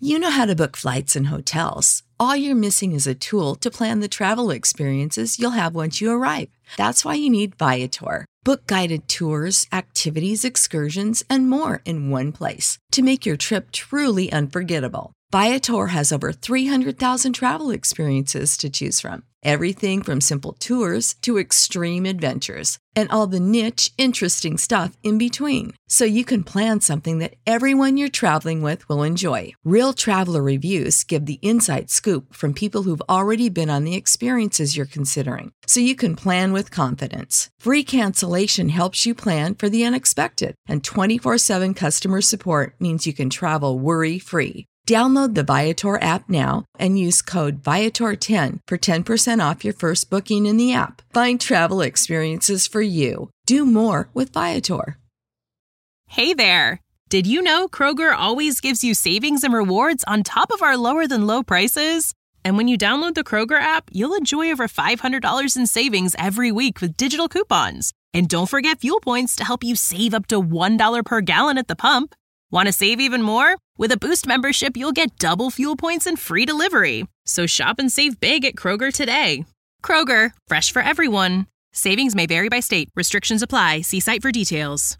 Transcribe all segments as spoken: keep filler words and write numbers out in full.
You know how to book flights and hotels. All you're missing is a tool to plan the travel experiences you'll have once you arrive. That's why you need Viator. Book guided tours, activities, excursions, and more in one place to make your trip truly unforgettable. Viator has over three hundred thousand travel experiences to choose from. Everything from simple tours to extreme adventures and all the niche, interesting stuff in between. So you can plan something that everyone you're traveling with will enjoy. Real traveler reviews give the inside scoop from people who've already been on the experiences you're considering. So you can plan with confidence. Free cancellation helps you plan for the unexpected. And twenty-four seven customer support means you can travel worry-free. Download the Viator app now and use code Viator ten for ten percent off your first booking in the app. Find travel experiences for you. Do more with Viator. Hey there! Did you know Kroger always gives you savings and rewards on top of our lower than low prices? And when you download the Kroger app, you'll enjoy over five hundred dollars in savings every week with digital coupons. And don't forget fuel points to help you save up to one dollar per gallon at the pump. Want to save even more? With a Boost membership, you'll get double fuel points and free delivery. So shop and save big at Kroger today. Kroger, fresh for everyone. Savings may vary by state. Restrictions apply. See site for details.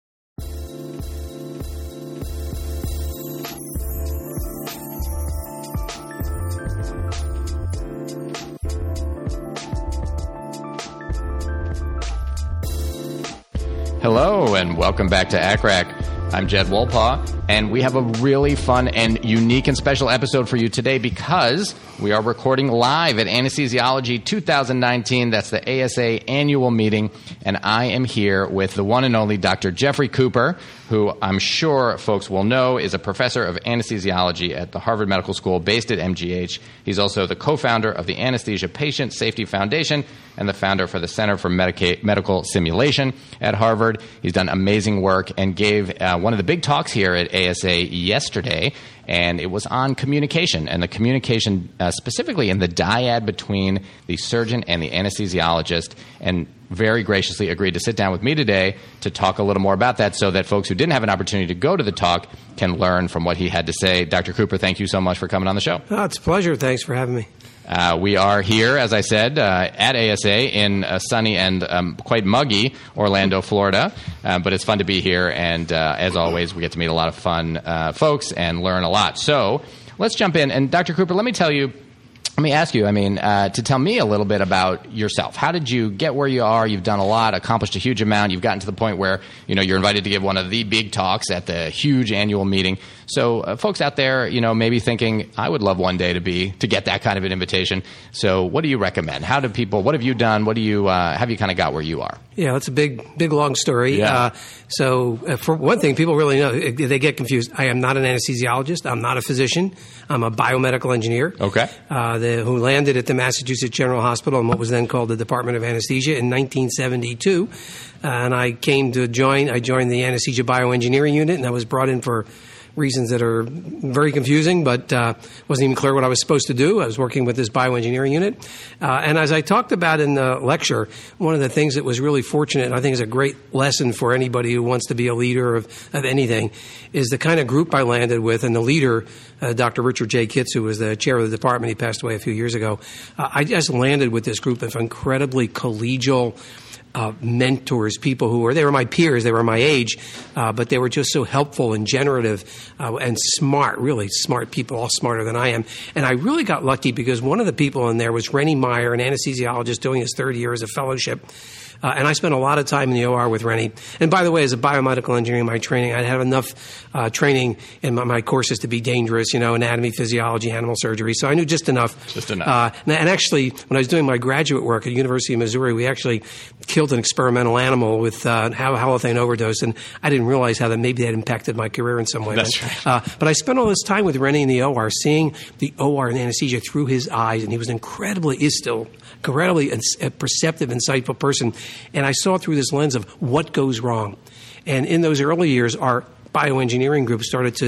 Hello, and welcome back to A C R A C. I'm Jed Wolpaw, and we have a really fun and unique and special episode for you today because we are recording live at Anesthesiology two thousand nineteen. That's the A S A annual meeting, and I am here with the one and only Doctor Jeffrey Cooper, who I'm sure folks will know is a professor of anesthesiology at the Harvard Medical School based at M G H. He's also the co-founder of the Anesthesia Patient Safety Foundation and the founder for the Center for Medica- Medical Simulation at Harvard. He's done amazing work and gave uh, one of the big talks here at A S A yesterday, and it was on communication, and the communication uh, specifically in the dyad between the surgeon and the anesthesiologist, and very graciously agreed to sit down with me today to talk a little more about that so that folks who didn't have an opportunity to go to the talk can learn from what he had to say. Doctor Cooper, thank you so much for coming on the show. Oh, it's a pleasure. Thanks for having me. Uh, we are here, as I said, uh, at A S A in uh, sunny and um, quite muggy Orlando, Florida. Uh, but it's fun to be here, and uh, as always, we get to meet a lot of fun uh, folks and learn a lot. So let's jump in. And Doctor Cooper, let me tell you, let me ask you, I mean, uh, to tell me a little bit about yourself. How did you get where you are? You've done a lot, accomplished a huge amount. You've gotten to the point where, you know, you're invited to give one of the big talks at the huge annual meeting. So uh, folks out there, you know, maybe thinking, I would love one day to be, to get that kind of an invitation. So what do you recommend? How do people, what have you done? What do you, uh, have you kind of got where you are? Yeah, it's a big, big, long story. Yeah. Uh, so uh, for one thing, people really know, they get confused. I am not an anesthesiologist. I'm not a physician. I'm a biomedical engineer. Okay. Uh, the, who landed at the Massachusetts General Hospital in what was then called the Department of Anesthesia in nineteen seventy-two. Uh, and I came to join, I joined the Anesthesia Bioengineering Unit, and I was brought in for reasons that are very confusing, but uh, wasn't even clear what I was supposed to do. I was working with this bioengineering unit. Uh, and as I talked about in the lecture, one of the things that was really fortunate, and I think is a great lesson for anybody who wants to be a leader of, of anything, is the kind of group I landed with, and the leader, uh, Doctor Richard J. Kitts, who was the chair of the department. He passed away a few years ago. Uh, I just landed with this group of incredibly collegial Uh, mentors, people who were, they were my peers, they were my age, uh, but they were just so helpful and generative uh, and smart, really smart people, all smarter than I am. And I really got lucky because one of the people in there was Rennie Meyer, an anesthesiologist doing his third year as a fellowship. Uh, and I spent a lot of time in the O R with Rennie. And by the way, as a biomedical engineer in my training, I had enough uh, training in my, my courses to be dangerous, you know, anatomy, physiology, animal surgery. So I knew just enough. Just enough. Uh, and, and actually, when I was doing my graduate work at the University of Missouri, we actually killed an experimental animal with uh, halothane overdose. And I didn't realize how that maybe that impacted my career in some way. That's but, right. Uh, but I spent all this time with Rennie in the O R, seeing the O R and anesthesia through his eyes. And he was incredibly, is still incredibly a perceptive, insightful person. And I saw through this lens of what goes wrong. And in those early years, our bioengineering group started to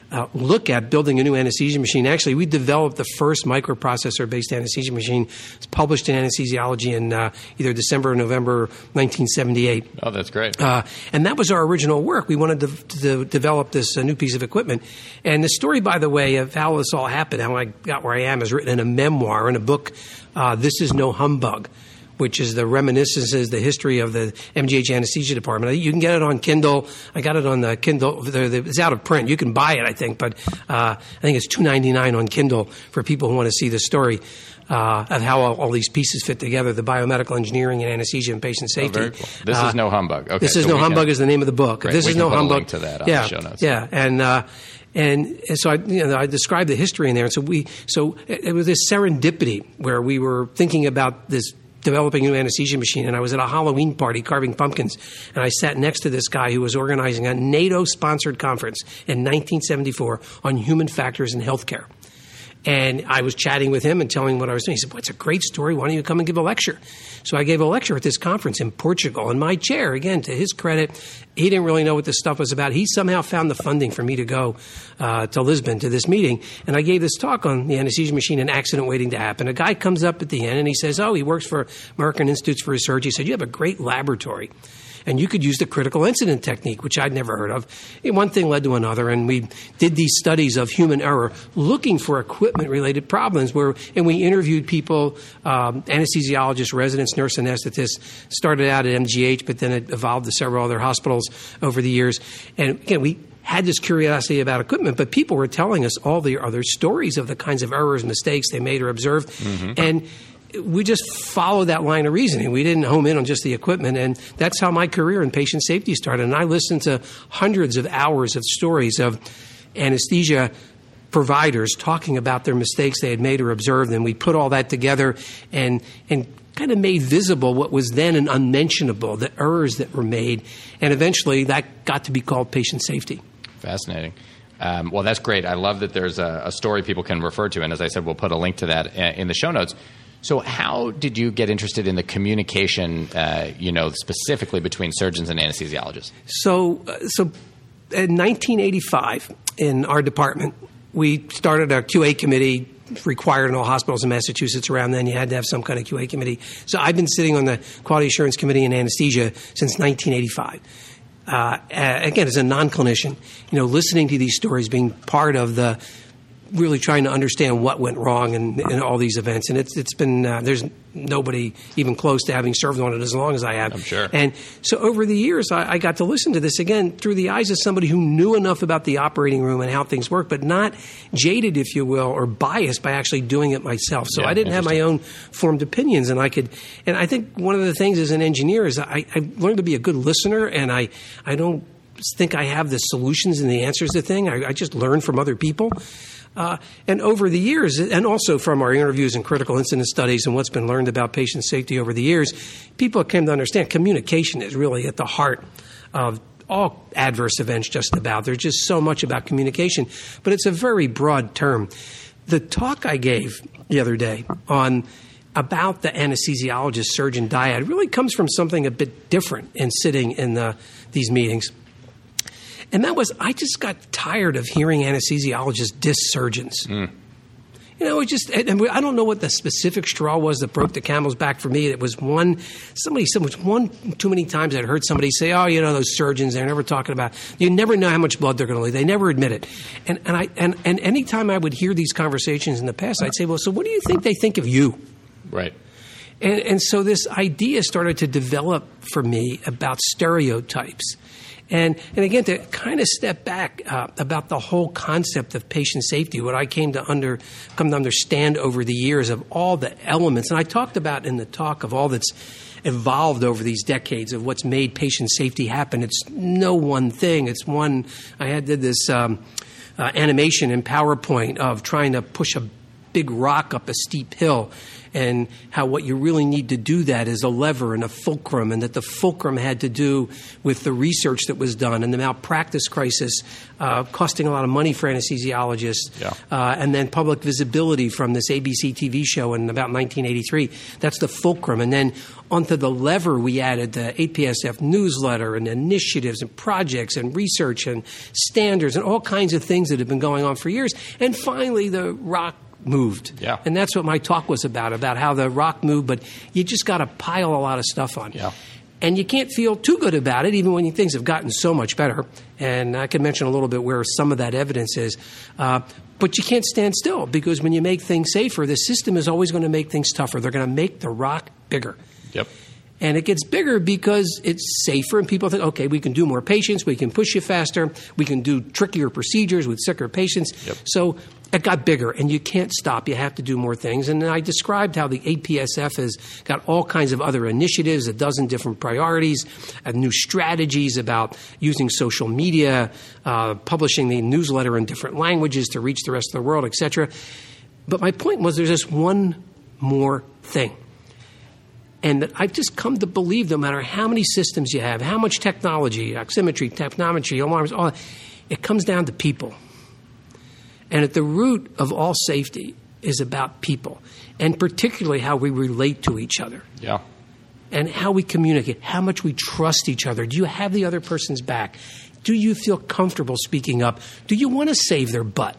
uh, look at building a new anesthesia machine. Actually, we developed the first microprocessor-based anesthesia machine. It's published in Anesthesiology in uh, either December or November nineteen seventy-eight. Oh, that's great. Uh, and that was our original work. We wanted to, to develop this uh, new piece of equipment. And the story, by the way, of how this all happened, how I got where I am, is written in a memoir, in a book, uh, This Is No Humbug, which is the reminiscences, the history of the M G H anesthesia department. You can get it on Kindle. I got it on the Kindle. It's out of print. You can buy it, I think, but uh, I think it's two dollars and ninety-nine cents on Kindle for people who want to see the story uh, of how all, all these pieces fit together, the biomedical engineering and anesthesia and patient safety. Oh, very cool. This uh, is No Humbug. Okay, This is so No Humbug can, is the name of the book. Great. This we is can No put Humbug. A link to that on yeah, the show notes. Yeah, and uh, and and so I, you know, I described the history in there. And so we, so it, it was this serendipity where we were thinking about this developing a new anesthesia machine, and I was at a Halloween party carving pumpkins, and I sat next to this guy who was organizing a NATO-sponsored conference in nineteen seventy-four on human factors in healthcare. And I was chatting with him and telling him what I was doing. He said, "Well, it's a great story. Why don't you come and give a lecture?" So I gave a lecture at this conference in Portugal. And my chair, again, to his credit, he didn't really know what this stuff was about. He somehow found the funding for me to go uh, to Lisbon to this meeting. And I gave this talk on the anesthesia machine and accident waiting to happen. A guy comes up at the end and he says, oh, he works for American Institutes for Research. He said, you have a great laboratory, and you could use the critical incident technique, which I'd never heard of. And one thing led to another, and we did these studies of human error looking for equipment-related problems, where, and we interviewed people, um, anesthesiologists, residents, nurse anesthetists, started out at M G H, but then it evolved to several other hospitals over the years. And again, we had this curiosity about equipment, but people were telling us all the other stories of the kinds of errors, mistakes they made or observed. Mm-hmm. And we just followed that line of reasoning. We didn't home in on just the equipment, and that's how my career in patient safety started. And I listened to hundreds of hours of stories of anesthesia providers talking about their mistakes they had made or observed, and we put all that together and and kind of made visible what was then an unmentionable, the errors that were made, and eventually that got to be called patient safety. Fascinating. Um, well, that's great. I love that there's a, a story people can refer to, and as I said, we'll put a link to that in the show notes. So how did you get interested in the communication, uh, you know, specifically between surgeons and anesthesiologists? So, uh, so in nineteen eighty-five, in our department, we started a Q A committee required in all hospitals in Massachusetts. Around then, you had to have some kind of Q A committee. So I've been sitting on the Quality Assurance Committee in anesthesia since nineteen eighty-five. Uh, again, as a non-clinician, you know, listening to these stories, being part of the really trying to understand what went wrong in, in all these events. And it's it's been, uh, there's nobody even close to having served on it as long as I have. I'm sure. And so over the years, I, I got to listen to this again through the eyes of somebody who knew enough about the operating room and how things work, but not jaded, if you will, or biased by actually doing it myself. So yeah, I didn't have my own formed opinions, and I could, and I think one of the things as an engineer is I, I learned to be a good listener, and I, I don't think I have the solutions and the answers to things. I, I just learn from other people. Uh, and over the years, and also from our interviews and critical incident studies and what's been learned about patient safety over the years, people came to understand communication is really at the heart of all adverse events just about. There's just so much about communication, but it's a very broad term. The talk I gave the other day on about the anesthesiologist-surgeon dyad really comes from something a bit different in sitting in the, these meetings. And that was, I just got tired of hearing anesthesiologists diss surgeons. Mm. You know, it just, and I don't know what the specific straw was that broke the camel's back for me. It was one, somebody said, which one too many times I'd heard somebody say, oh, you know, those surgeons, they're never talking about, you never know how much blood they're going to lose. They never admit it. And, and I, and, and anytime I would hear these conversations in the past, I'd say, well, so what do you think they think of you? Right. And, and so this idea started to develop for me about stereotypes. And, and again, to kind of step back uh, about the whole concept of patient safety, what I came to under come to understand over the years of all the elements, and I talked about in the talk of all that's evolved over these decades of what's made patient safety happen. It's no one thing. It's one. I had did this um, uh, animation in PowerPoint of trying to push a big rock up a steep hill, and how what you really need to do that is a lever and a fulcrum, and that the fulcrum had to do with the research that was done and the malpractice crisis uh, costing a lot of money for anesthesiologists, yeah. uh, and then public visibility from this A B C T V show in about nineteen eighty-three. That's the fulcrum. And then onto the lever, we added the A P S F newsletter and initiatives and projects and research and standards and all kinds of things that have been going on for years. And finally, the rock moved. Yeah. And that's what my talk was about, about how the rock moved, but you just got to pile a lot of stuff on. Yeah. And you can't feel too good about it, even when things have gotten so much better. And I can mention a little bit where some of that evidence is. Uh, but you can't stand still, because when you make things safer, the system is always going to make things tougher. They're going to make the rock bigger. Yep. And it gets bigger because it's safer, and people think, okay, we can do more patients, we can push you faster, we can do trickier procedures with sicker patients. Yep. So it got bigger, and you can't stop. You have to do more things. And I described how the A P S F has got all kinds of other initiatives, a dozen different priorities, uh, new strategies about using social media, uh, publishing the newsletter in different languages to reach the rest of the world, et cetera. But my point was there's just one more thing. And that I've just come to believe no matter how many systems you have, how much technology, oximetry, technometry, alarms, all that, it comes down to people. And at the root of all safety is about people, and particularly how we relate to each other. Yeah. And how we communicate, how much we trust each other. Do you have the other person's back? Do you feel comfortable speaking up? Do you want to save their butt?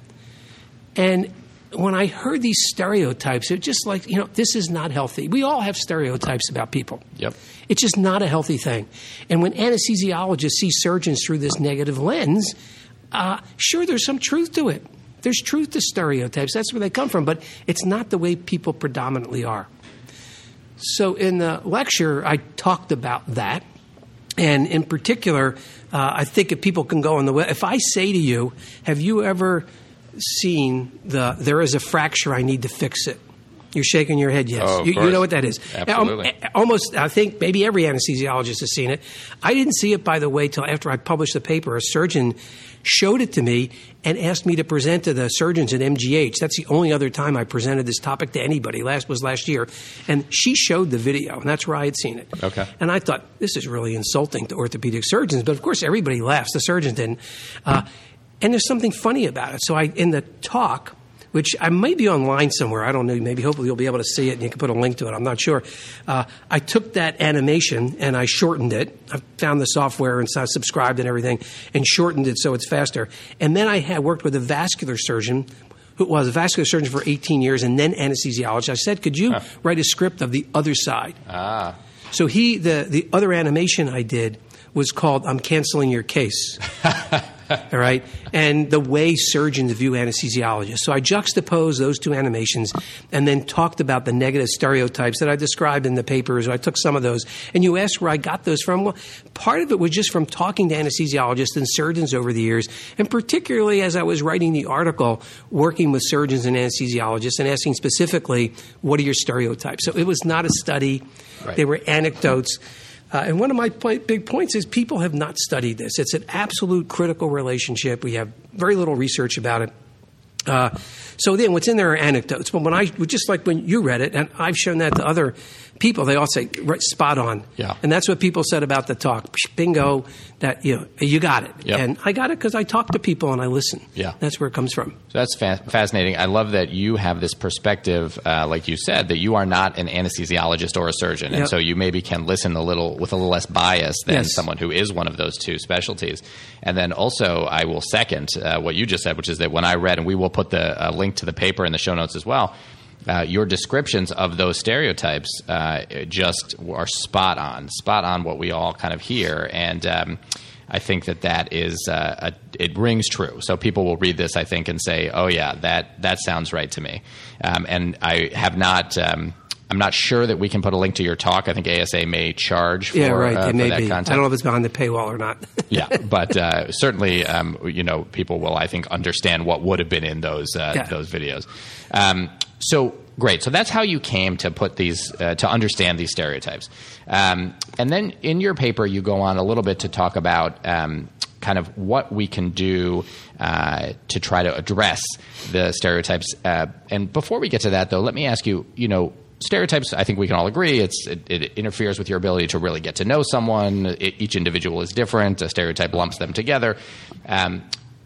And when I heard these stereotypes, it's just like, you know, this is not healthy. We all have stereotypes about people. Yep. It's just not a healthy thing. And when anesthesiologists see surgeons through this negative lens, uh, sure, there's some truth to it. There's truth to stereotypes. That's where they come from. But it's not the way people predominantly are. So in the lecture, I talked about that. And in particular, uh, I think if people can go on the web, if I say to you, have you ever seen the there is a fracture, I need to fix it? You're shaking your head yes. Oh, you, you know what that is. Absolutely. Um, almost, I think maybe every anesthesiologist has seen it. I didn't see it, by the way, till after I published the paper. A surgeon showed it to me and asked me to present to the surgeons at M G H. That's the only other time I presented this topic to anybody. Last was last year. And she showed the video, and that's where I had seen it. Okay. And I thought, this is really insulting to orthopedic surgeons. But, of course, everybody laughs. The surgeons didn't. Uh, And there's something funny about it. So I, in the talk, which I may be online somewhere, I don't know, maybe hopefully you'll be able to see it and you can put a link to it, I'm not sure. Uh, I took that animation and I shortened it. I found the software and so I subscribed and everything and shortened it so it's faster. And then I had worked with a vascular surgeon who was a vascular surgeon for eighteen years and then anesthesiologist. I said, could you huh. write a script of the other side? Ah. So he, the, the other animation I did was called I'm Canceling Your Case. All right? And the way surgeons view anesthesiologists. So I juxtaposed those two animations and then talked about the negative stereotypes that I described in the papers. I took some of those. And you asked where I got those from. Well, part of it was just from talking to anesthesiologists and surgeons over the years, and particularly as I was writing the article, working with surgeons and anesthesiologists and asking specifically, what are your stereotypes? So it was not a study. Right. They were anecdotes. Uh, and one of my po- big points is people have not studied this. It's an absolute critical relationship. We have very little research about it. Uh, so then what's in there are anecdotes. But when I, just like when you read it, and I've shown that to other people, they all say, right, spot on. Yeah. And that's what people said about the talk. Bingo, that, you know, you got it. Yep. And I got it because I talk to people and I listen. Yeah. That's where it comes from. So that's fa- fascinating. I love that you have this perspective, uh, like you said, that you are not an anesthesiologist or a surgeon. And yep. so you maybe can listen a little with a little less bias than yes. someone who is one of those two specialties. And then also I will second uh, what you just said, which is that when I read, and we will put the uh, link to the paper in the show notes as well, Uh, your descriptions of those stereotypes uh, just are spot on, spot on what we all kind of hear. And um, I think that that is, uh, a, it rings true. So people will read this, I think, and say, oh, yeah, that, that sounds right to me. Um, and I have not um, – I'm not sure that we can put a link to your talk. I think A S A may charge for, yeah, right. uh, it for may that be. content. I don't know if it's behind the paywall or not. Yeah, but uh, certainly, um, you know, people will, I think, understand what would have been in those uh, yeah. those videos. Um, so great. So that's how you came to put these uh, to understand these stereotypes. Um, and then in your paper, you go on a little bit to talk about um, kind of what we can do uh, to try to address the stereotypes. Uh, and before we get to that, though, let me ask you, you know, stereotypes, I think we can all agree, it's, it, it interferes with your ability to really get to know someone. It, each individual is different. A stereotype lumps them together. Um,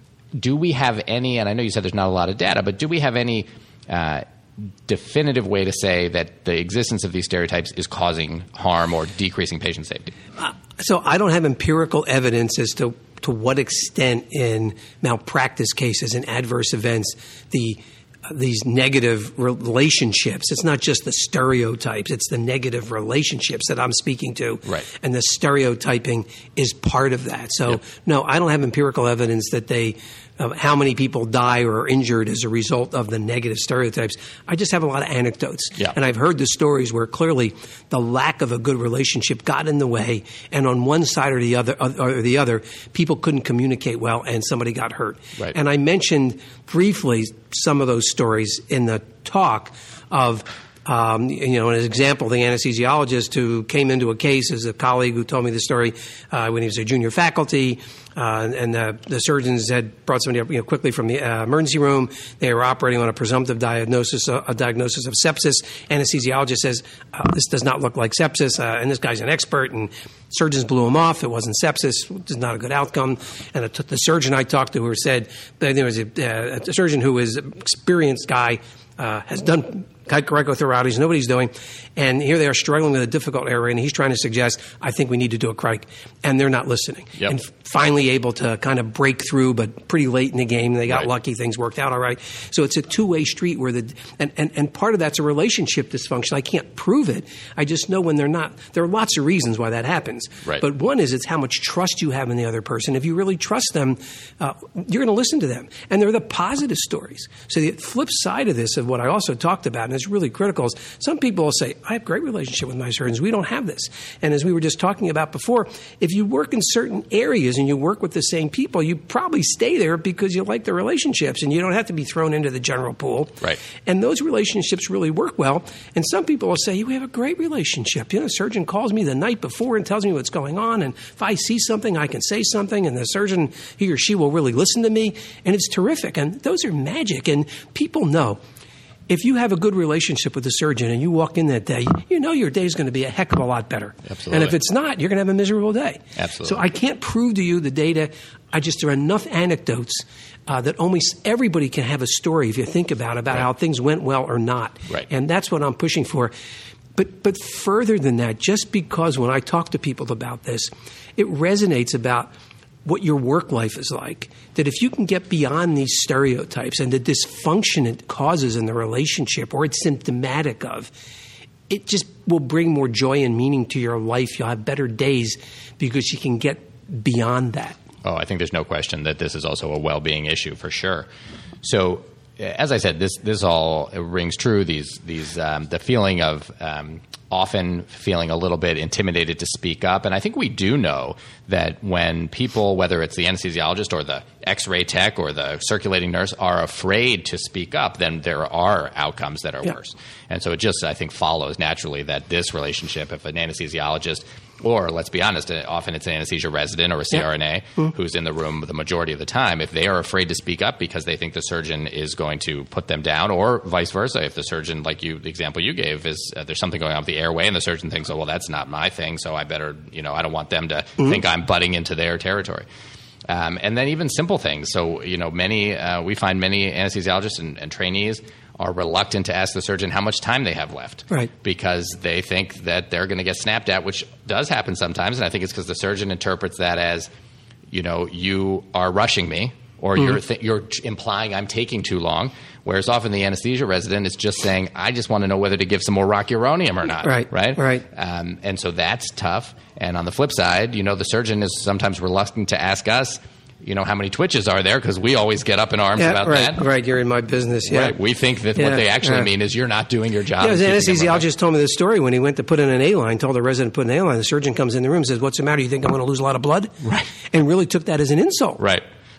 do we have any, and I know you said there's not a lot of data, but do we have any uh, definitive way to say that the existence of these stereotypes is causing harm or decreasing patient safety? Uh, so I don't have empirical evidence as to to what extent in malpractice cases and adverse events the these negative relationships. It's not just the stereotypes. It's the negative relationships that I'm speaking to. Right. And the stereotyping is part of that. So, yep. no, I don't have empirical evidence that they of how many people die or are injured as a result of the negative stereotypes. I just have a lot of anecdotes. Yeah. And I've heard the stories where clearly the lack of a good relationship got in the way, and on one side or the other, or the other, people couldn't communicate well and somebody got hurt. Right. And I mentioned briefly some of those stories in the talk of Um, you know, as an example, the anesthesiologist who came into a case is a colleague who told me the story uh, when he was a junior faculty, uh, and the, the surgeons had brought somebody up, you know, quickly from the uh, emergency room. They were operating on a presumptive diagnosis, uh, a diagnosis of sepsis. Anesthesiologist says, uh, this does not look like sepsis, uh, and this guy's an expert, and surgeons blew him off. It wasn't sepsis. It was not a good outcome. And it, the surgeon I talked to who said, there was a, uh, a surgeon who was an experienced guy, uh, has done cricothyroides, nobody's doing, and here they are struggling with a difficult area, and he's trying to suggest, I think we need to do a cric, and they're not listening. Yep. And finally able to kind of break through, but pretty late in the game, they got right. lucky, things worked out all right. So it's a two-way street where the, and, and, and part of that's a relationship dysfunction. I can't prove it. I just know when they're not, there are lots of reasons why that happens. Right. But one is it's how much trust you have in the other person. If you really trust them, uh, you're going to listen to them. And they're the positive stories. So the flip side of this, of what I also talked about, and it's really critical, is some people will say, I have a great relationship with my surgeons. We don't have this. And as we were just talking about before, if you work in certain areas and you work with the same people, you probably stay there because you like the relationships and you don't have to be thrown into the general pool. Right. And those relationships really work well. And some people will say, we have a great relationship. You know, the surgeon calls me the night before and tells me what's going on. And if I see something, I can say something. And the surgeon, he or she will really listen to me. And it's terrific. And those are magic. And people know. If you have a good relationship with the surgeon and you walk in that day, you know your day is going to be a heck of a lot better. Absolutely. And if it's not, you're going to have a miserable day. Absolutely. So I can't prove to you the data. I just, there are enough anecdotes uh, that almost everybody can have a story if you think about about right. how things went well or not. Right. And that's what I'm pushing for. But but further than that, just because when I talk to people about this, it resonates about what your work life is like, that if you can get beyond these stereotypes and the dysfunction it causes in the relationship or it's symptomatic of, it just will bring more joy and meaning to your life. You'll have better days because you can get beyond that. Oh, I think there's no question that this is also a well-being issue for sure. So, as I said, this this all rings true. These these um, the feeling of um, often feeling a little bit intimidated to speak up, and I think we do know that when people, whether it's the anesthesiologist or the X-ray tech or the circulating nurse, are afraid to speak up, then there are outcomes that are yeah. worse. And so it just, I think, follows naturally that this relationship, if an anesthesiologist, or let's be honest, often it's an anesthesia resident or a C R N A yeah. mm-hmm. who's in the room the majority of the time, if they are afraid to speak up because they think the surgeon is going to put them down, or vice versa, if the surgeon, like you, the example you gave, is uh, there's something going on with the airway and the surgeon thinks, oh, well, that's not my thing, so I better, you know, I don't want them to mm-hmm. think I'm butting into their territory. Um, and then even simple things. So, you know, many, uh, we find many anesthesiologists and, and trainees are reluctant to ask the surgeon how much time they have left. Right. Because they think that they're going to get snapped at, which does happen sometimes. And I think it's because the surgeon interprets that as, you know, you are rushing me, or mm-hmm. you're th- you're implying I'm taking too long. Whereas often the anesthesia resident is just saying, I just want to know whether to give some more rocuronium or not. Right, right? right. Um, and so that's tough. And on the flip side, you know, the surgeon is sometimes reluctant to ask us, you know, how many twitches are there? Because we always get up in arms yeah, about right, that. Right, you're in my business, yeah. Right. We think that yeah, what they actually yeah. mean is you're not doing your job. Yeah, the anesthesiologist told me this story when he went to put in an A-line, told the resident to put in an A-line. The surgeon comes in the room and says, what's the matter? You think I'm going to lose a lot of blood? Right. And really took that as an insult. Right. Right.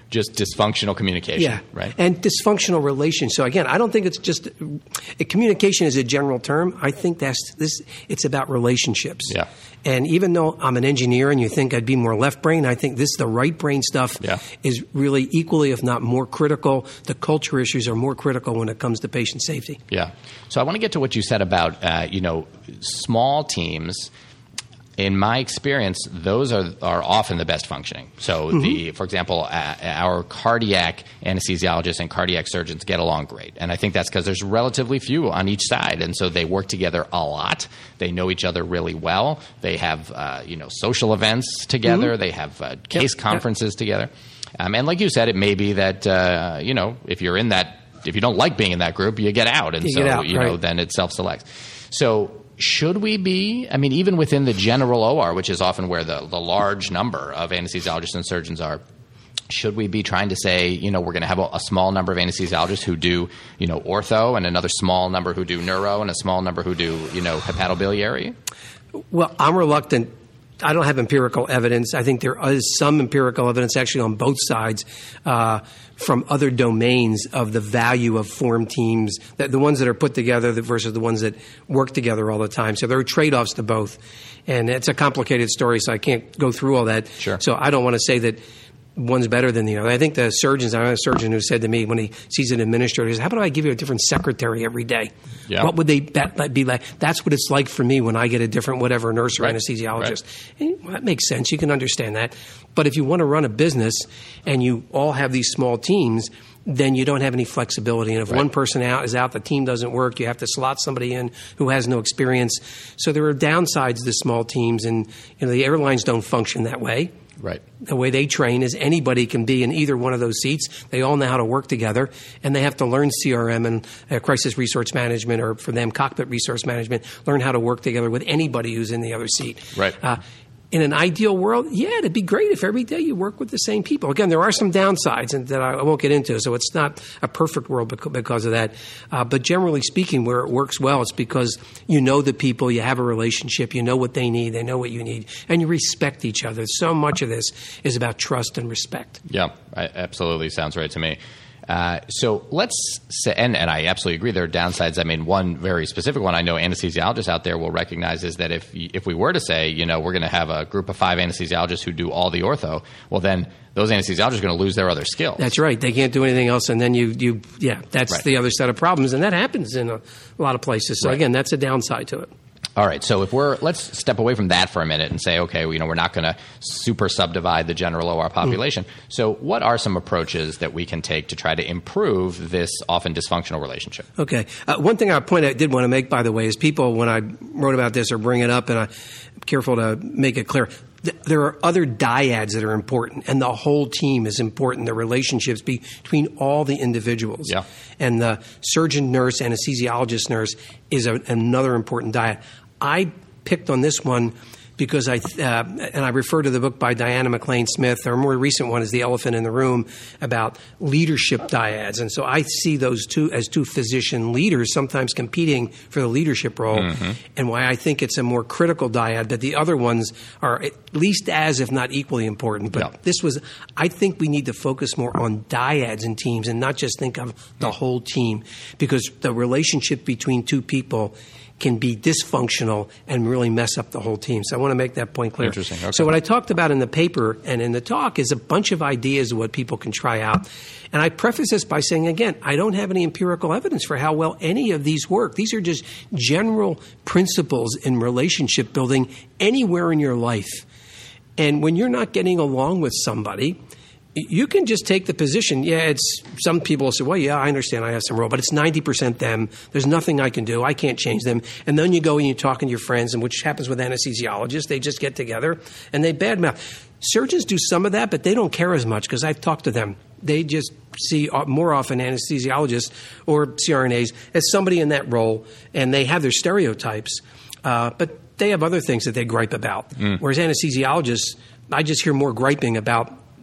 just dysfunctional communication, yeah. right? And dysfunctional relations. So again, I don't think it's just uh, communication is a general term. I think that's this. It's about relationships. Yeah. And even though I'm an engineer and you think I'd be more left brain, I think this the right brain stuff yeah. is really equally, if not more critical. The culture issues are more critical when it comes to patient safety. Yeah. So I want to get to what you said about uh, you know small teams. In my experience, those are, are often the best functioning. So, mm-hmm. the, for example, uh, our cardiac anesthesiologists and cardiac surgeons get along great. And I think that's because there's relatively few on each side. And so they work together a lot. They know each other really well. They have, uh, you know, social events together. Mm-hmm. They have uh, case yep. conferences yep. together. Um, and like you said, it may be that, uh, you know, if you're in that, if you don't like being in that group, you get out. And you so, get out, you right. know, then it self-selects. So, should we be, I mean, even within the general O R, which is often where the, the large number of anesthesiologists and surgeons are, should we be trying to say, you know, we're going to have a, a small number of anesthesiologists who do, you know, ortho and another small number who do neuro and a small number who do, you know, hepatobiliary? Well, I'm reluctant. I don't have empirical evidence. I think there is some empirical evidence actually on both sides uh, from other domains of the value of form teams, that the ones that are put together versus the ones that work together all the time. So there are trade-offs to both. And it's a complicated story, so I can't go through all that. Sure. So I don't want to say that one's better than the other. I think the surgeons, I have a surgeon who said to me when he sees an administrator, he says, how about I give you a different secretary every day? Yeah. What would they that be like? That's what it's like for me when I get a different whatever nurse or right. anesthesiologist. Right. And, well, that makes sense. You can understand that. But if you want to run a business and you all have these small teams, then you don't have any flexibility. And if right. one person out is out, the team doesn't work, you have to slot somebody in who has no experience. So there are downsides to small teams, and you know, the airlines don't function that way. Right. The way they train is anybody can be in either one of those seats. They all know how to work together, and they have to learn C R M and uh, crisis resource management, or for them, cockpit resource management, learn how to work together with anybody who's in the other seat. Right. Uh, in an ideal world, yeah, it'd be great if every day you work with the same people. Again, there are some downsides and that I won't get into, so it's not a perfect world because of that. Uh, but generally speaking, where it works well, it's because you know the people, you have a relationship, you know what they need, they know what you need, and you respect each other. So much of this is about trust and respect. Yeah, I, absolutely. Sounds right to me. Uh, so let's say, and, and I absolutely agree there are downsides. I mean, one very specific one I know anesthesiologists out there will recognize is that if if we were to say, you know, we're going to have a group of five anesthesiologists who do all the ortho, well, then those anesthesiologists are going to lose their other skills. That's right. They can't do anything else, and then you, you yeah, that's right. the other set of problems, and that happens in a, a lot of places. So, right. again, that's a downside to it. All right. So if we're let's step away from that for a minute and say, okay, well, you know, we're not going to super subdivide the general O R population. Mm. So what are some approaches that we can take to try to improve this often dysfunctional relationship? Okay. Uh, one thing I point I did want to make, by the way, is people, when I wrote about this or bring it up, and I'm careful to make it clear, th- there are other dyads that are important, and the whole team is important, the relationships be- between all the individuals. Yeah. And the surgeon nurse, anesthesiologist nurse is a, another important dyad. I picked on this one because I, uh, and I refer to the book by Diana McLean Smith. Our more recent one is The Elephant in the Room, about leadership dyads. And so I see those two as two physician leaders, sometimes competing for the leadership role, mm-hmm. and why I think it's a more critical dyad. But the other ones are at least as, if not equally important. But yeah. this was, I think we need to focus more on dyads and teams and not just think of the whole team, because the relationship between two people can be dysfunctional and really mess up the whole team. So I want to make that point clear. Interesting. Okay. So what I talked about in the paper and in the talk is a bunch of ideas of what people can try out. And I preface this by saying, again, I don't have any empirical evidence for how well any of these work. These are just general principles in relationship building anywhere in your life. And when you're not getting along with somebody, you can just take the position, yeah, it's some people will say, well, yeah, I understand I have some role, but it's ninety percent them. There's nothing I can do. I can't change them. And then you go and you're talking to your friends, and which happens with anesthesiologists. They just get together and they badmouth. Surgeons do some of that, but they don't care as much because I've talked to them. They just see more often anesthesiologists or C R N As as somebody in that role, and they have their stereotypes, uh, but they have other things that they gripe about. Mm. Whereas anesthesiologists, I just hear more griping about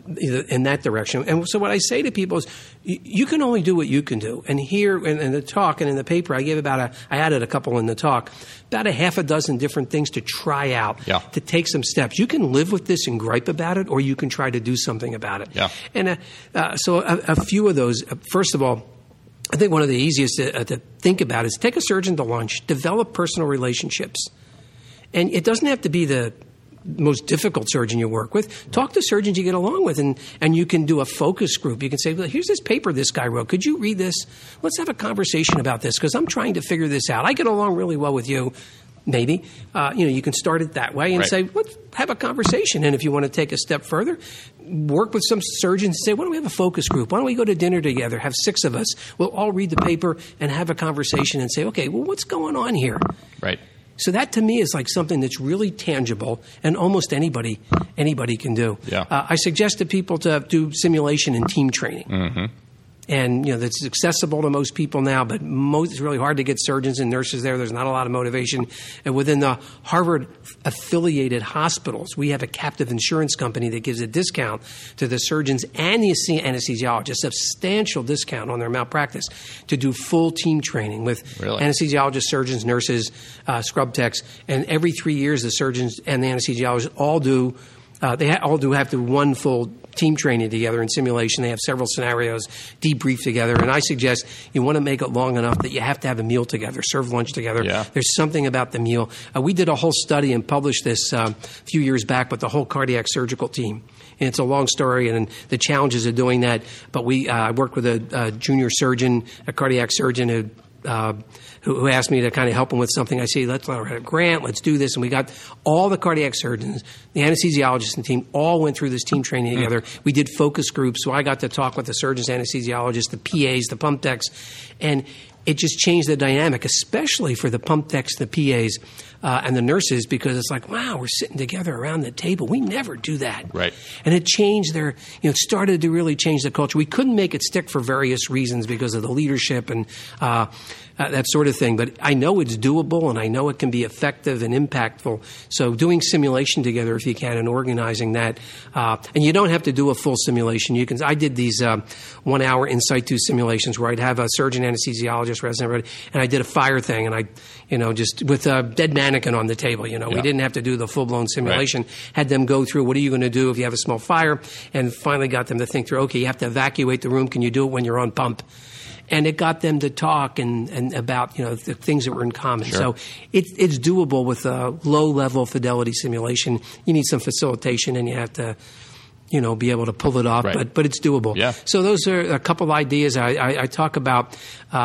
in that direction. And so what I say to people is, you, you can only do what you can do. And here in, in the talk and in the paper, I gave about a, I added a couple in the talk, about a half a dozen different things to try out, yeah. to take some steps. You can live with this and gripe about it, or you can try to do something about it. Yeah. And uh, uh, so a, a few of those, uh, first of all, I think one of the easiest to, uh, to think about is take a surgeon to lunch, develop personal relationships. And it doesn't have to be the most difficult surgeon you work with. Talk to surgeons you get along with, and, and you can do a focus group. You can say, well, here's this paper this guy wrote. Could you read this? Let's have a conversation about this, because I'm trying to figure this out. I get along really well with you. Maybe. Uh, you know, you can start it that way and right. say, let's have a conversation. And if you want to take a step further, work with some surgeons and say, why don't we have a focus group? Why don't we go to dinner together, have six of us? We'll all read the paper and have a conversation and say, okay, well, what's going on here? Right. So that to me is like something that's really tangible and almost anybody anybody can do. Yeah. Uh, I suggest to people to do simulation and team training. Mm-hmm. And, you know, that's accessible to most people now, but most, it's really hard to get surgeons and nurses there. There's not a lot of motivation. And within the Harvard-affiliated hospitals, we have a captive insurance company that gives a discount to the surgeons and the anesthesiologists, a substantial discount on their malpractice, to do full team training with really? anesthesiologists, surgeons, nurses, uh, scrub techs. And every three years, the surgeons and the anesthesiologists all do Uh, they ha- all do have to one full team training together in simulation. They have several scenarios, debrief together. And I suggest you want to make it long enough that you have to have a meal together, serve lunch together. Yeah. There's something about the meal. Uh, we did a whole study and published this uh, a few years back with the whole cardiac surgical team. And it's a long story and the challenges of doing that. But we uh, worked with a, a junior surgeon, a cardiac surgeon who Uh, who, who asked me to kind of help him with something. I say, let's write a grant, let's do this. And we got all the cardiac surgeons, the anesthesiologists and the team all went through this team training together. Mm. We did focus groups. So I got to talk with the surgeons, anesthesiologists, the P As, the pump techs. And it just changed the dynamic, especially for the pump techs, the P As, uh, and the nurses, because it's like, wow, we're sitting together around the table. We never do that. Right. And it changed their, you know, it started to really change the culture. We couldn't make it stick for various reasons because of the leadership and uh, uh, that sort of thing. But I know it's doable, and I know it can be effective and impactful. So doing simulation together, if you can, and organizing that. Uh, and you don't have to do a full simulation. You can. I did these uh, one-hour in situ simulations where I'd have a surgeon, anesthesiologist, resident, and I did a fire thing, and I, you know, just with a dead mannequin on the table. You know, yeah. We didn't have to do the full-blown simulation. Right. Had them go through, what are you going to do if you have a small fire? And finally got them to think through, okay, you have to evacuate the room. Can you do it when you're on pump? And it got them to talk and, and about, you know, the things that were in common. Sure. So it, it's doable with a low-level fidelity simulation. You need some facilitation, and you have to, you know, be able to pull it off. Right. But but it's doable. Yeah. So those are a couple of ideas I, I, I talk about. Uh,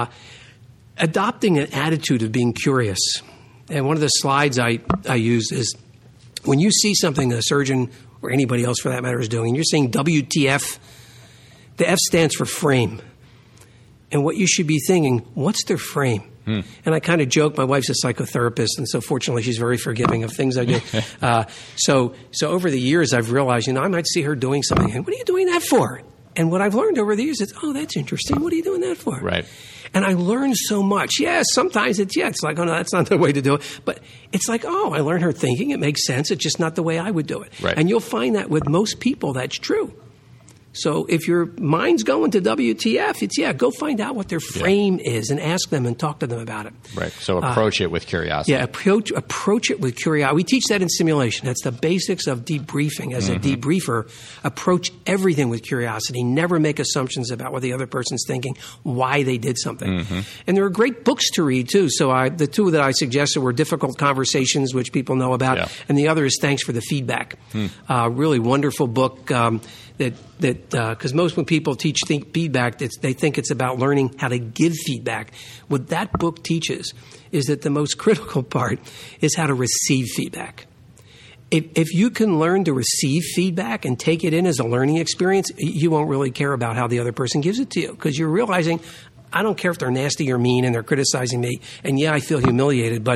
adopting an attitude of being curious. And one of the slides I, I use is when you see something a surgeon or anybody else for that matter is doing, and you're saying W T F, the F stands for frame. And what you should be thinking, what's their frame? Hmm. And I kind of joke, my wife's a psychotherapist, and so fortunately she's very forgiving of things I do. uh, so so over the years I've realized, you know, I might see her doing something, and what are you doing that for? And what I've learned over the years is, oh, that's interesting. What are you doing that for? Right. And I learned so much. Yes, sometimes it's, yeah, it's like, oh, no, that's not the way to do it. But it's like, oh, I learned her thinking. It makes sense. It's just not the way I would do it. Right. And you'll find that with most people, that's true. So if your mind's going to W T F, it's, yeah, go find out what their frame yeah. is and ask them and talk to them about it. Right. So approach uh, it with curiosity. Yeah, approach, approach it with curiosity. We teach that in simulation. That's the basics of debriefing. As mm-hmm. a debriefer, approach everything with curiosity. Never make assumptions about what the other person's thinking, why they did something. Mm-hmm. And there are great books to read, too. So I, the two that I suggested were Difficult Conversations, which people know about, yeah. and the other is Thanks for the Feedback. Mm. Uh, really wonderful book. Um, That that because uh, most when people teach think feedback, it's, they think it's about learning how to give feedback. What that book teaches is that the most critical part is how to receive feedback. If, if you can learn to receive feedback and take it in as a learning experience, you won't really care about how the other person gives it to you, because you're realizing, I don't care if they're nasty or mean and they're criticizing me, and yeah, I feel humiliated, but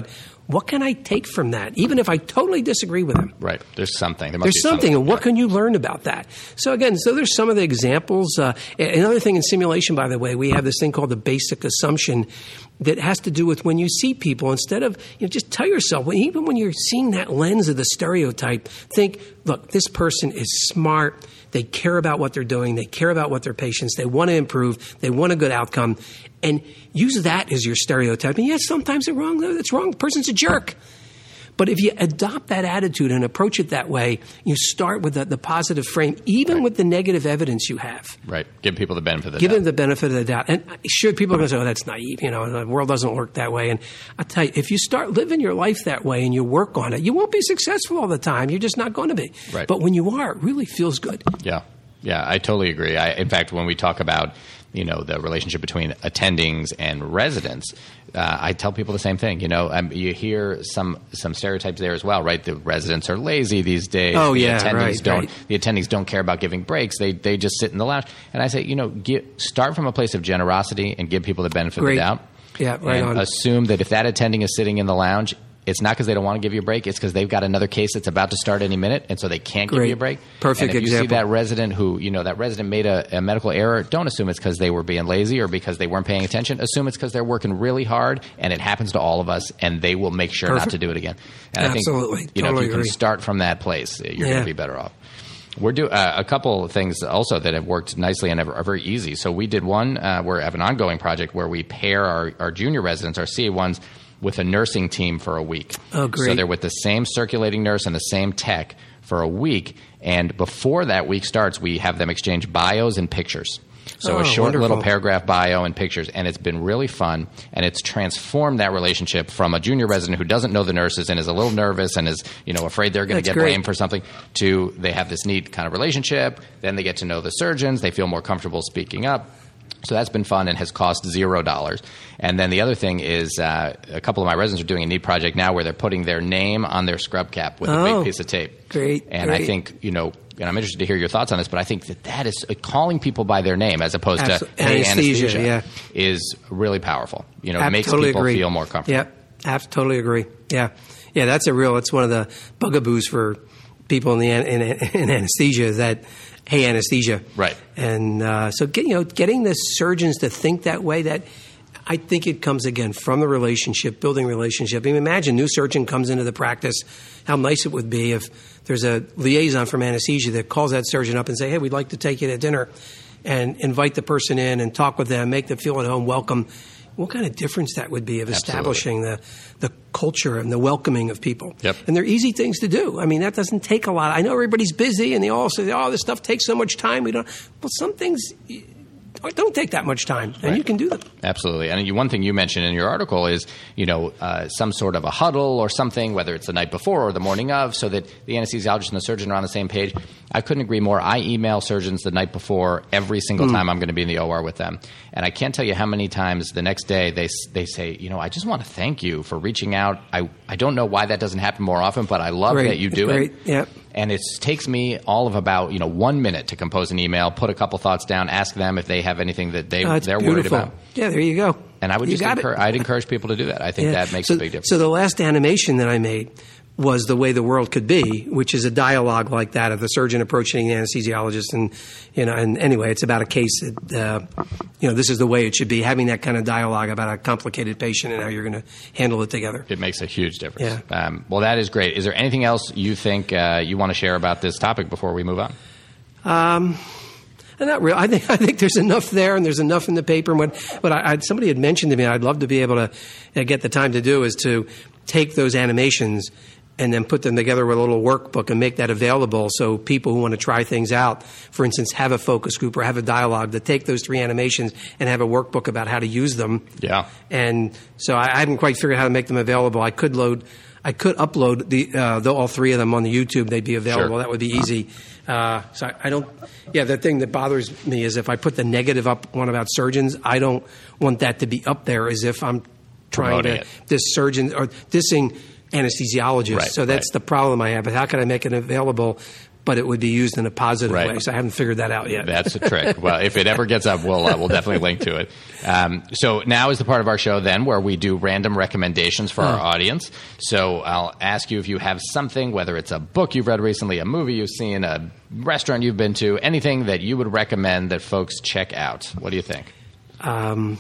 what can I take from that, even if I totally disagree with him? Right. There's something. There must There's be something, something. and what Yeah. can you learn about that? So again, so there's some of the examples. Uh, another thing in simulation, by the way, we have this thing called the basic assumption that has to do with when you see people, instead of, you know, just tell yourself, when, even when you're seeing that lens of the stereotype, think, look, this person is smart. They care about what they're doing. They care about what their patients. They want to improve. They want a good outcome. And use that as your stereotype. And yes, sometimes it's wrong. It's wrong. The person's a jerk. But if you adopt that attitude and approach it that way, you start with the, the positive frame, even right. with the negative evidence you have. Right. Give people the benefit of the Give doubt. them the benefit of the doubt. And sure, people are going to say, oh, that's naive. You know, the world doesn't work that way. And I tell you, if you start living your life that way and you work on it, you won't be successful all the time. You're just not going to be. Right. But when you are, it really feels good. Yeah. Yeah, I totally agree. I, in fact, when we talk about, you know, the relationship between attendings and residents, uh, I tell people the same thing. You know, um, you hear some some stereotypes there as well, right? The residents are lazy these days. Oh, the yeah, attendings right, don't. right. The attendings don't care about giving breaks. They they just sit in the lounge. And I say, you know, get, start from a place of generosity and give people the benefit Great. of the doubt. Yeah, right and on. assume that if that attending is sitting in the lounge, it's not because they don't want to give you a break. It's because they've got another case that's about to start any minute, and so they can't give Great. you a break. Perfect and if example. you see that resident who, you know, that resident made a, a medical error, don't assume it's because they were being lazy or because they weren't paying attention. Assume it's because they're working really hard, and it happens to all of us, and they will make sure Perfect. not to do it again. And Absolutely. I think, you know, Totally if you agree. can start from that place, you're Yeah. going to be better off. We're doing uh, a couple of things also that have worked nicely and are, are very easy. So we did one uh, where we have an ongoing project where we pair our, our junior residents, our C A ones, with a nursing team for a week. Oh, great. So they're with the same circulating nurse and the same tech for a week. And before that week starts, we have them exchange bios and pictures. So Oh, a short wonderful. little paragraph bio and pictures. And it's been really fun. And it's transformed that relationship from a junior resident who doesn't know the nurses and is a little nervous and is, you know, afraid they're going to That's get great. blamed for something, to they have this neat kind of relationship. Then they get to know the surgeons. They feel more comfortable speaking up. So that's been fun and has cost zero dollars. And then the other thing is uh, a couple of my residents are doing a neat project now where they're putting their name on their scrub cap with a Oh, big piece of tape. great, And I great. think, you know, and I'm interested to hear your thoughts on this, but I think that that is uh, calling people by their name as opposed Absol- to hey, anesthesia, anesthesia, yeah. is really powerful. You know, it Ab- makes totally people agree. feel more comfortable. Yep, ab- totally agree. Yeah, yeah, that's a real. It's one of the bugaboos for people in the an- in, in anesthesia is that hey, anesthesia, Right. And uh, so get, you know, getting the surgeons to think that way. That I think it comes again from the relationship, building relationship. I mean, imagine a new surgeon comes into the practice. How nice it would be if there's a liaison from anesthesia that calls that surgeon up and say, hey, we'd like to take you to dinner, and invite the person in and talk with them, make them feel at home, welcome. What kind of difference that would be of establishing the, the culture and the welcoming of people. Yep. And they're easy things to do. I mean, that doesn't take a lot. I know everybody's busy and they all say, oh, this stuff takes so much time. We don't. Well, some things don't take that much time, and Right. you can do them. Absolutely. And you, one thing you mentioned in your article is, you know, uh, some sort of a huddle or something, whether it's the night before or the morning of, so that the anesthesiologist and the surgeon are on the same page. I couldn't agree more. I email surgeons the night before every single Mm. time I'm going to be in the O R with them. And I can't tell you how many times the next day they they say, you know, I just want to thank you for reaching out. I, I don't know why that doesn't happen more often, but I love Great. that you do Great. it. Yep. And it takes me all of about, you know, one minute to compose an email, put a couple thoughts down, ask them if they have anything that they, Oh, it's they're worried beautiful. about. Yeah, there you go. And I would You just got it. encourage, I'd encourage people to do that. I think Yeah. that makes so, a big difference. So the last animation that I made was The Way the World Could Be, which is a dialogue like that of the surgeon approaching the anesthesiologist. And, you know, and anyway, it's about a case that, uh, you know, this is the way it should be, having that kind of dialogue about a complicated patient and how you're going to handle it together. It makes a huge difference. Yeah. Um, well, that is great. Is there anything else you think uh, you want to share about this topic before we move on? Um, not really. I think I think there's enough there, and there's enough in the paper. And what, but I, I, somebody had mentioned to me, I'd love to be able to uh, get the time to do is to take those animations and then put them together with a little workbook and make that available so people who want to try things out, for instance, have a focus group or have a dialogue, to take those three animations and have a workbook about how to use them. Yeah. And so I, I haven't quite figured out how to make them available. I could load, I could upload the, uh, the all three of them on the YouTube. They'd be available. Sure. That would be easy. Uh, so I, I don't. Yeah, the thing that bothers me is if I put the negative up one about surgeons, I don't want that to be up there as if I'm trying Promoting to it. diss surgeon or dissing anesthesiologists. Right, so that's right. the problem I have. But how can I make it available but it would be used in a positive Right. way. So I haven't figured that out yet. That's the trick. Well, if it ever gets up, we'll uh, we'll definitely link to it. Um, so now is the part of our show then where we do random recommendations for our audience. So I'll ask you if you have something, whether it's a book you've read recently, a movie you've seen, a restaurant you've been to, anything that you would recommend that folks check out. What do you think? Um,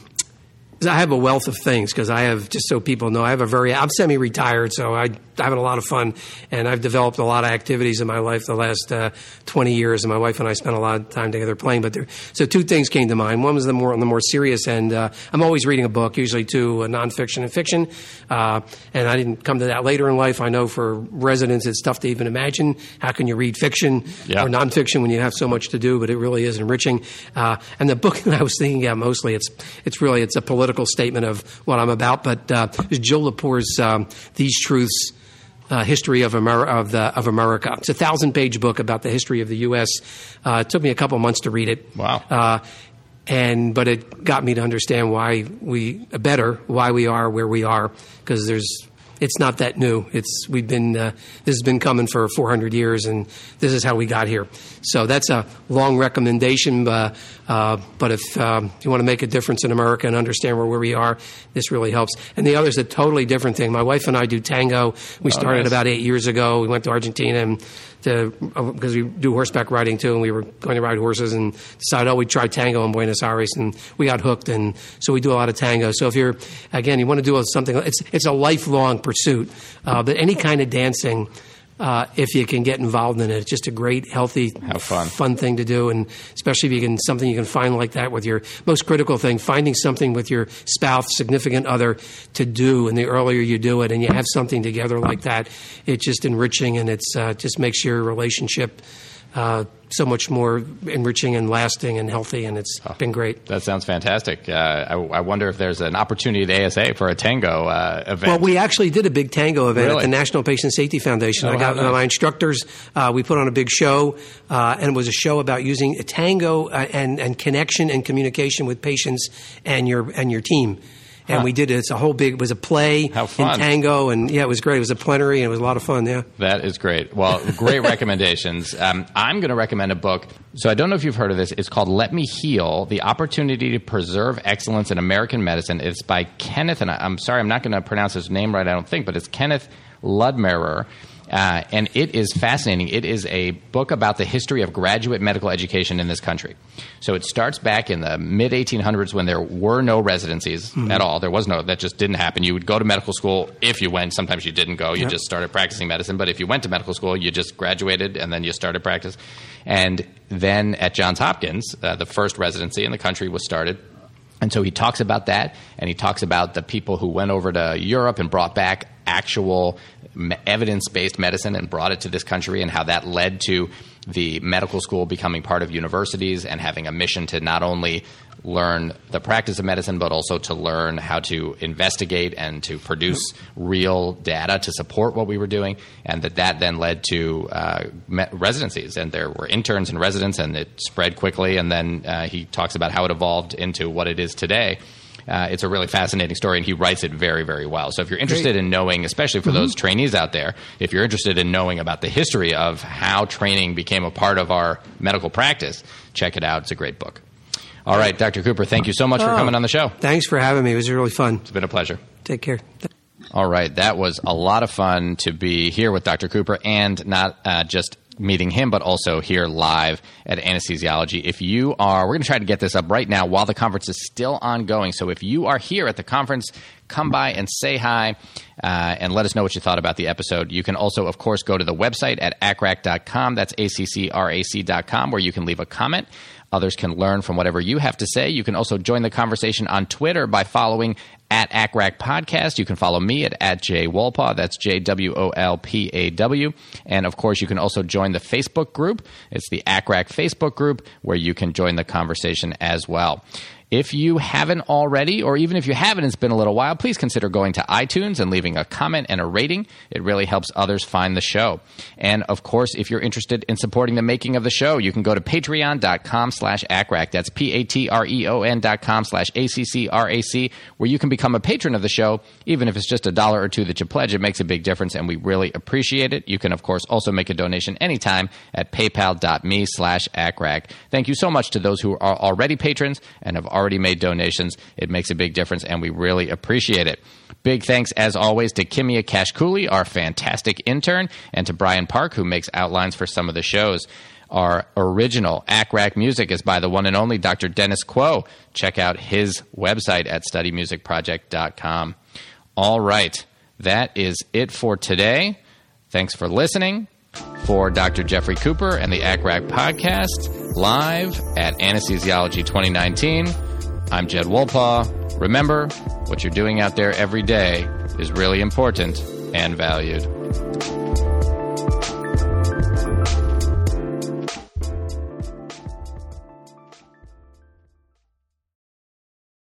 I have a wealth of things because I have, just so people know, I have a very, I'm semi-retired, so I, I'm having a lot of fun, and I've developed a lot of activities in my life the last uh, twenty years, and my wife and I spent a lot of time together playing. But there, so two things came to mind. One was the more on the more serious end. Uh, I'm always reading a book, usually two, uh, nonfiction and fiction, uh, and I didn't come to that later in life. I know for residents it's tough to even imagine. How can you read fiction yeah. or nonfiction when you have so much to do? But it really is enriching. Uh, and the book that I was thinking about mostly, it's it's really it's a political statement of what I'm about. But uh, it's Joe Lepore's um, These Truths. Uh, history of, Amer- of, the, of America. It's a thousand-page book about the history of the U S Uh, it took me a couple months to read it. Wow. Uh, and but it got me to understand why we better why we are where we are, because there's it's not that new. It's we've been uh, this has been coming for four hundred years, and this is how we got here. So that's a long recommendation. Uh, uh, but if um, you want to make a difference in America and understand where, where we are, this really helps. And the other is a totally different thing. My wife and I do tango. We started oh, nice. about eight years ago. We went to Argentina and to because we do horseback riding too, and we were going to ride horses and decided, oh, we'd try tango in Buenos Aires, and we got hooked. And so we do a lot of tango. So if you're, again, you want to do something, it's it's a lifelong pursuit. Uh, but any kind of dancing, uh, if you can get involved in it, it's just a great, healthy, Have fun. fun thing to do. And especially if you can something you can find like that with your most critical thing, finding something with your spouse, significant other to do. And the earlier you do it, and you have something together like that, it's just enriching, and it's uh, just makes your relationship uh, so much more enriching and lasting and healthy, and it's oh, been great. That sounds fantastic. Uh, I, I wonder if there's an opportunity at A S A for a tango uh, event. Well, we actually did a big tango event really? at the National Patient Safety Foundation. Oh, I got nice. my instructors. Uh, we put on a big show, uh, and it was a show about using a tango uh, and, and connection and communication with patients and your and your team. And Huh. we did it. It's a whole big, it was a play How fun. in tango. And yeah, it was great. It was a plenary, and it was a lot of fun, yeah. That is great. Well, great recommendations. Um, I'm going to recommend a book. So I don't know if you've heard of this. It's called Let Me Heal, The Opportunity to Preserve Excellence in American Medicine. It's by Kenneth, and I, I'm sorry, I'm not going to pronounce his name right, I don't think, but it's Kenneth Ludmerer. Uh, and it is fascinating. It is a book about the history of graduate medical education in this country. So it starts back in the mid eighteen hundreds when there were no residencies mm-hmm. at all. There was no, that just didn't happen. You would go to medical school if you went. Sometimes you didn't go. You yep. just started practicing medicine. But if you went to medical school, you just graduated and then you started practice. And then at Johns Hopkins, uh, the first residency in the country was started. And so he talks about that, and he talks about the people who went over to Europe and brought back actual me- evidence-based medicine and brought it to this country, and how that led to the medical school becoming part of universities and having a mission to not only learn the practice of medicine, but also to learn how to investigate and to produce real data to support what we were doing, and that that then led to uh, me- residencies. And there were interns and residents, and it spread quickly, and then uh, he talks about how it evolved into what it is today. Uh, it's a really fascinating story, and he writes it very, very well. So if you're interested Great. in knowing, especially for mm-hmm. those trainees out there, if you're interested in knowing about the history of how training became a part of our medical practice, check it out. It's a great book. All right, Doctor Cooper, thank you so much oh, for coming on the show. Thanks for having me. It was really fun. It's been a pleasure. Take care. All right, that was a lot of fun to be here with Doctor Cooper, and not uh, just meeting him, but also here live at Anesthesiology. If you are, we're going to try to get this up right now while the conference is still ongoing. So if you are here at the conference, come by and say hi uh, and let us know what you thought about the episode. You can also, of course, go to the website at A C C R A C dot com. That's A C C R A C dot com, where you can leave a comment. Others can learn from whatever you have to say. You can also join the conversation on Twitter by following at A C C R A C Podcast. You can follow me at, at J Wolpaw. That's J W O L P A W. And, of course, you can also join the Facebook group. It's the A C C R A C Facebook group, where you can join the conversation as well. If you haven't already, or even if you haven't, it's been a little while, please consider going to iTunes and leaving a comment and a rating. It really helps others find the show. And of course, if you're interested in supporting the making of the show, you can go to patreon.com slash ACCRAC. That's P-A-T-R-E-O-N dot com slash A-C-C-R-A-C, where you can become a patron of the show. Even if it's just a dollar or two that you pledge, it makes a big difference, and we really appreciate it. You can, of course, also make a donation anytime at paypal.me slash ACCRAC. Thank you so much to those who are already patrons and have already made donations. It makes a big difference, and we really appreciate it. Big thanks, as always, to Kimia Kashkuli, our fantastic intern, and to Brian Park, who makes outlines for some of the shows. Our original ACCRAC music is by the one and only Doctor Dennis Quo. Check out his website at study music project dot com. All right, that is it for today. Thanks for listening. For Doctor Jeffrey Cooper and the ACCRAC podcast, live at Anesthesiology twenty nineteen, I'm Jed Wolpaw. Remember, what you're doing out there every day is really important and valued.